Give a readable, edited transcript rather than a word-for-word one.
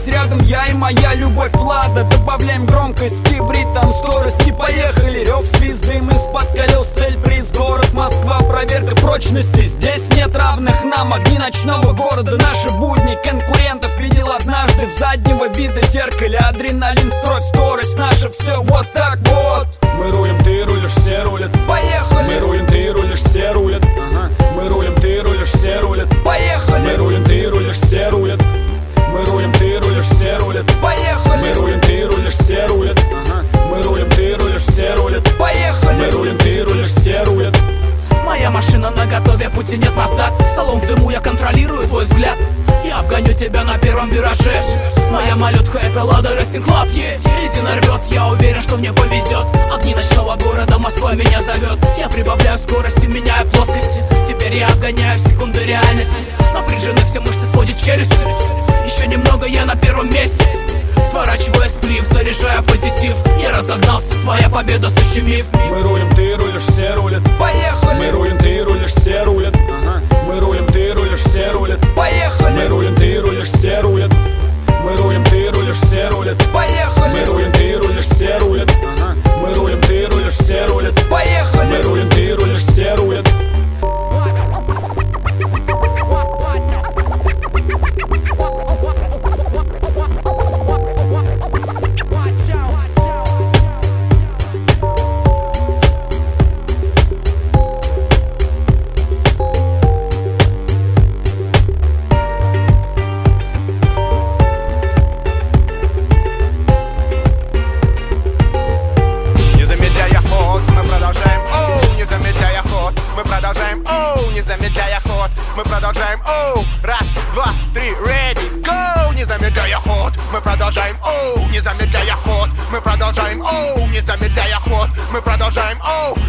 рядом я и моя любовь Влада. Добавляем громкости в ритм скорости, поехали. Рев, свист, дым из-под колес, цель, приз, город Москва, проверка прочности. Здесь нет равных нам, огни ночного города. Наши будни конкурентов видел однажды в заднего вида зеркале. Адреналин в кровь, скорость наша, все вот так вот. Мы рулим, ты рулишь, все рулят. Поехали! Мы рулим, ты рулишь, все рулят. Мы рулим, ты рулишь, все рулят. Поехали! Мы рулим, ты рулишь, все рулят. Мы рулим, ты рулишь, все рулят. Поехали! Мы рулим, ты рулишь, все рулят. Мы рулим, ты рулишь, все рулят. Поехали! Мы рулим, ты рулишь, все рулят. Моя машина наготове, пути нет назад. Салон в дыму, я контролирую твой взгляд. Я обгоню тебя на первом вираже. Моя малютка это Лада Рейсинг Клаб, резина рвет, я уверен, что мне повезет. Огни ночного города, Москва меня зовет. Я прибавляю скорости, меняю плоскости. Теперь я обгоняю секунды реальности. Напряжены все мышцы, сводит челюсть. Еще немного, я на первом месте. Сворачивая сплив, заряжая позитив. Я разогнался, твоя победа сущемив. Мы рулим, ты рулишь, все рулят. Поехали! Мы рулим, ты рулишь, все рулят. Мы рулим, ты рулишь, все рулят. Поехали! Мы рулим, ты рулишь, все рулят. Мы рулим, ты рулишь, все рулят. Поехали! Мы рулим, ты рулишь, все рулят. Мы рулим, ты рулишь, все рулят. Поехали! Мы рулим, ты рулишь, все рулят. Мы продолжаем, оу, раз, два, три, ready, go. Не замедляя ход, мы продолжаем, оу, не замедляя ход. Мы продолжаем, оу, не замедляя ход. Мы продолжаем, оу,